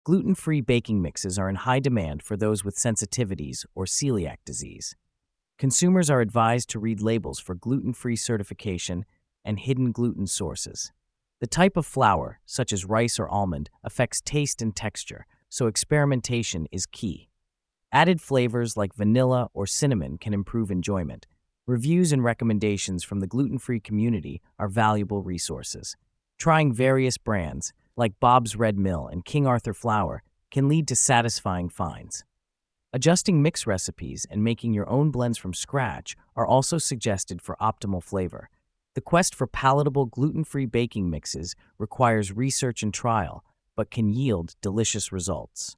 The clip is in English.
Gluten-free baking mixes are in high demand for those with sensitivities or celiac disease. Consumers are advised to read labels for gluten-free certification and hidden gluten sources. The type of flour, such as rice or almond, affects taste and texture, so experimentation is key. Added flavors like vanilla or cinnamon can improve enjoyment. Reviews and recommendations from the gluten-free community are valuable resources. Trying various brands, like Bob's Red Mill and King Arthur flour, can lead to satisfying finds. Adjusting mix recipes and making your own blends from scratch are also suggested for optimal flavor. The quest for palatable gluten-free baking mixes requires research and trial, but can yield delicious results.